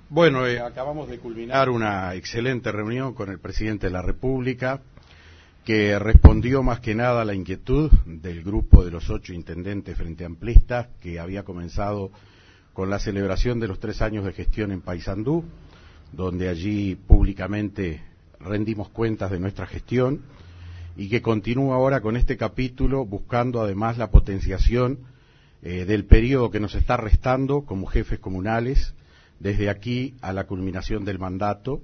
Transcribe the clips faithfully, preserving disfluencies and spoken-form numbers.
Bueno, eh, acabamos de culminar una excelente reunión con el presidente de la República, que respondió más que nada a la inquietud del grupo de los ocho intendentes frente amplistas, que había comenzado con la celebración de los tres años de gestión en Paysandú, donde allí públicamente rendimos cuentas de nuestra gestión, y que continúa ahora con este capítulo, buscando además la potenciación eh, del periodo que nos está restando como jefes comunales, desde aquí a la culminación del mandato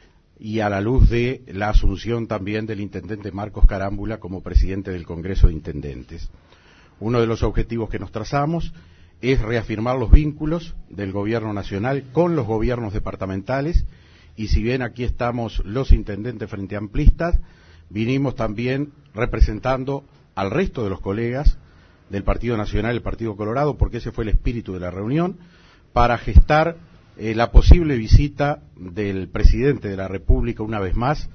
y a la luz de la asunción también del intendente Marcos Carámbula como presidente del Congreso de Intendentes. Uno de los objetivos que nos trazamos es reafirmar los vínculos del gobierno nacional con los gobiernos departamentales, y si bien aquí estamos los intendentes frente amplistas, vinimos también representando al resto de los colegas del Partido Nacional, el Partido Colorado, porque ese fue el espíritu de la reunión, para gestar Eh, la posible visita del presidente de la República una vez más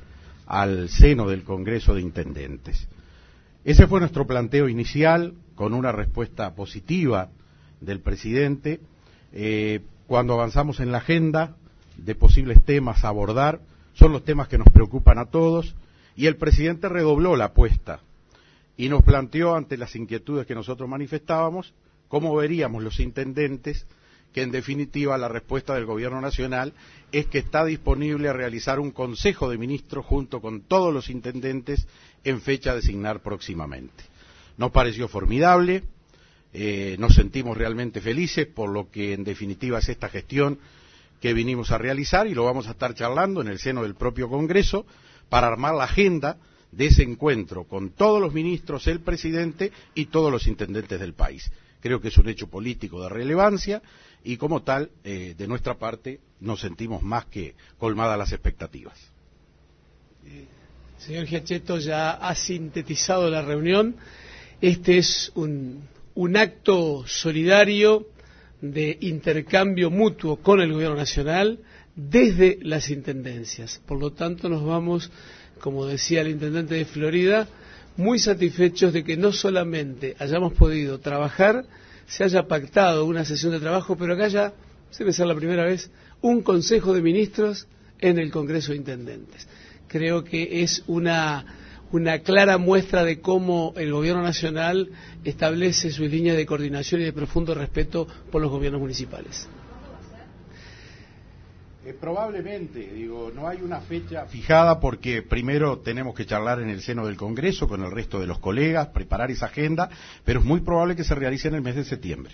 al seno del Congreso de Intendentes. Ese fue nuestro planteo inicial, con una respuesta positiva del presidente. Eh, cuando avanzamos en la agenda de posibles temas a abordar, son los temas que nos preocupan a todos, y el presidente redobló la apuesta y nos planteó, ante las inquietudes que nosotros manifestábamos, cómo veríamos los intendentes, que en definitiva la respuesta del gobierno nacional es que está disponible a realizar un consejo de ministros junto con todos los intendentes en fecha a designar próximamente. Nos pareció formidable, eh, nos sentimos realmente felices por lo que en definitiva es esta gestión que vinimos a realizar, y lo vamos a estar charlando en el seno del propio Congreso para armar la agenda de ese encuentro con todos los ministros, el presidente y todos los intendentes del país. Creo que es un hecho político de relevancia y como tal, eh, de nuestra parte, nos sentimos más que colmadas las expectativas. Eh, señor Giacchetto, ya ha sintetizado la reunión. Este es un, un acto solidario de intercambio mutuo con el Gobierno Nacional desde las intendencias. Por lo tanto, nos vamos, como decía el intendente de Florida, muy satisfechos de que no solamente hayamos podido trabajar, se haya pactado una sesión de trabajo, pero que haya, debe ser la primera vez, un Consejo de Ministros en el Congreso de Intendentes. Creo que es una, una clara muestra de cómo el Gobierno Nacional establece sus líneas de coordinación y de profundo respeto por los gobiernos municipales. Eh, probablemente, digo, no hay una fecha fijada porque primero tenemos que charlar en el seno del Congreso con el resto de los colegas, preparar esa agenda, pero es muy probable que se realice en el mes de septiembre.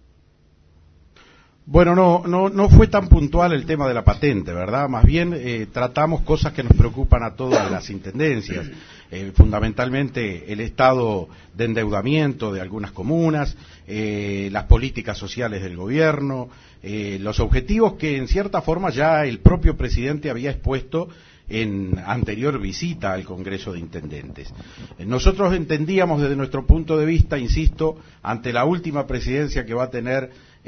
Bueno, no, no, no fue tan puntual el tema de la patente, ¿verdad? Más bien eh, tratamos cosas que nos preocupan a todas las intendencias, eh, fundamentalmente el estado de endeudamiento de algunas comunas, eh, las políticas sociales del gobierno, eh, los objetivos que en cierta forma ya el propio presidente había expuesto en anterior visita al Congreso de Intendentes. Eh, nosotros entendíamos desde nuestro punto de vista, insisto, ante la última presidencia que va a tener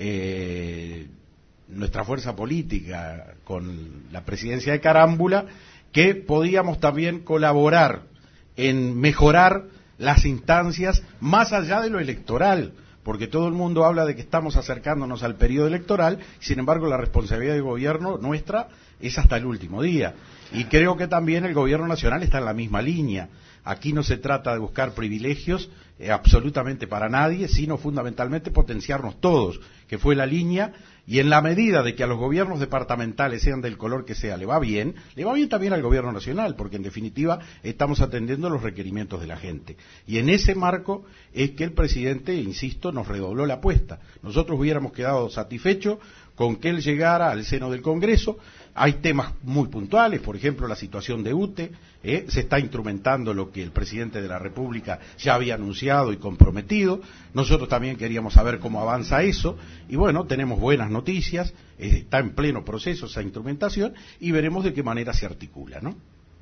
Eh, nuestra fuerza política con la presidencia de Carámbula, que podíamos también colaborar en mejorar las instancias más allá de lo electoral, porque todo el mundo habla de que estamos acercándonos al periodo electoral, sin embargo la responsabilidad del gobierno nuestra es hasta el último día, y creo que también el gobierno nacional está en la misma línea. Aquí no se trata de buscar privilegios eh, absolutamente para nadie, sino fundamentalmente potenciarnos todos, que fue la línea, y en la medida de que a los gobiernos departamentales, sean del color que sea, le va bien, le va bien también al gobierno nacional, porque en definitiva estamos atendiendo los requerimientos de la gente. Y en ese marco es que el presidente, insisto, nos redobló la apuesta. Nosotros hubiéramos quedado satisfechos con que él llegara al seno del Congreso. Hay temas muy puntuales, por ejemplo, la situación de U T E, ¿eh? Se está instrumentando lo que el presidente de la República ya había anunciado y comprometido. Nosotros también queríamos saber cómo avanza eso, y bueno, tenemos buenas noticias, eh, está en pleno proceso esa instrumentación, y veremos de qué manera se articula, ¿no?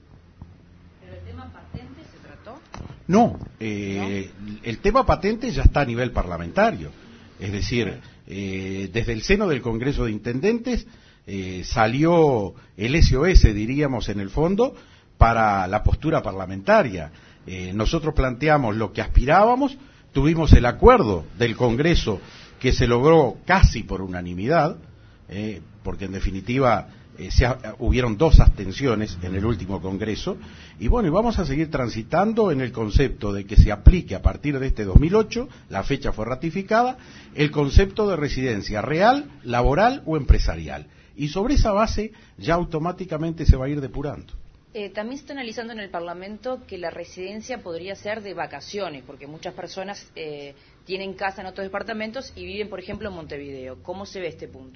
¿Pero el tema patente se trató? No, eh, ¿no? El tema patente ya está a nivel parlamentario, es decir, eh, desde el seno del Congreso de Intendentes Eh, salió el S O S, diríamos, en el fondo, para la postura parlamentaria. Eh, nosotros planteamos lo que aspirábamos, tuvimos el acuerdo del Congreso que se logró casi por unanimidad, eh, porque en definitiva eh, se ha, hubieron dos abstenciones en el último Congreso, y bueno, y vamos a seguir transitando en el concepto de que se aplique a partir de este dos mil ocho, la fecha fue ratificada, el concepto de residencia real, laboral o empresarial, y sobre esa base ya automáticamente se va a ir depurando. Eh, también se está analizando en el Parlamento que la residencia podría ser de vacaciones, porque muchas personas eh, tienen casa en otros departamentos y viven, por ejemplo, en Montevideo. ¿Cómo se ve este punto?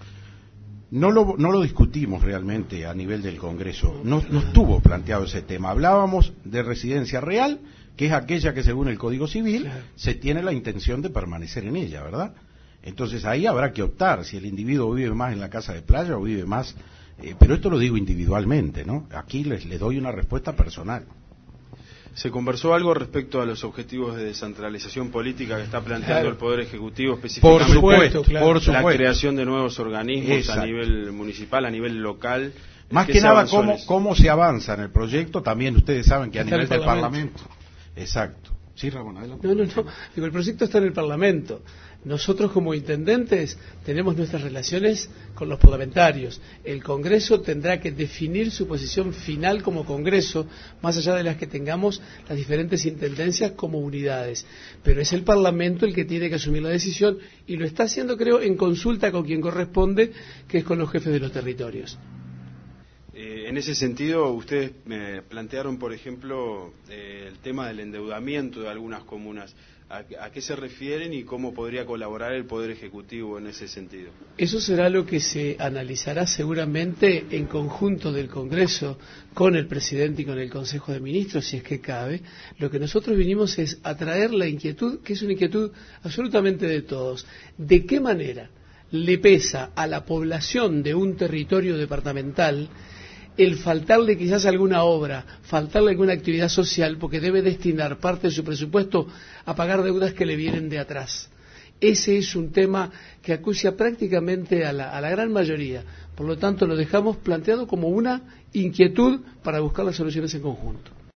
No lo, no lo discutimos realmente a nivel del Congreso, no, no estuvo planteado ese tema. Hablábamos de residencia real, que es aquella que según el Código Civil claro. se tiene la intención de permanecer en ella, ¿verdad? Entonces ahí habrá que optar si el individuo vive más en la casa de playa o vive más... Eh, pero esto lo digo individualmente, ¿no? Aquí les, les doy una respuesta personal. ¿Se conversó algo respecto a los objetivos de descentralización política que está planteando claro. el Poder Ejecutivo específicamente? Por supuesto, claro. por La supuesto. creación de nuevos organismos Exacto. a nivel municipal, a nivel local. Más que nada, cómo, cómo se avanza en el proyecto. También ustedes saben que a nivel del Parlamento. Exacto. Sí, Ramón, adelante. No, no, no. Digo, el proyecto está en el Parlamento. Nosotros como intendentes tenemos nuestras relaciones con los parlamentarios. El Congreso tendrá que definir su posición final como Congreso, más allá de las que tengamos las diferentes intendencias como unidades. Pero es el Parlamento el que tiene que asumir la decisión y lo está haciendo, creo, en consulta con quien corresponde, que es con los jefes de los territorios. Eh, en ese sentido, ustedes me plantearon, por ejemplo, eh, el tema del endeudamiento de algunas comunas. ¿A, ¿A qué se refieren y cómo podría colaborar el Poder Ejecutivo en ese sentido? Eso será lo que se analizará seguramente en conjunto del Congreso con el Presidente y con el Consejo de Ministros, si es que cabe. Lo que nosotros vinimos es atraer la inquietud, que es una inquietud absolutamente de todos. ¿De qué manera le pesa a la población de un territorio departamental el faltarle quizás alguna obra, faltarle alguna actividad social, porque debe destinar parte de su presupuesto a pagar deudas que le vienen de atrás? Ese es un tema que acucia prácticamente a la, a la gran mayoría. Por lo tanto, lo dejamos planteado como una inquietud para buscar las soluciones en conjunto.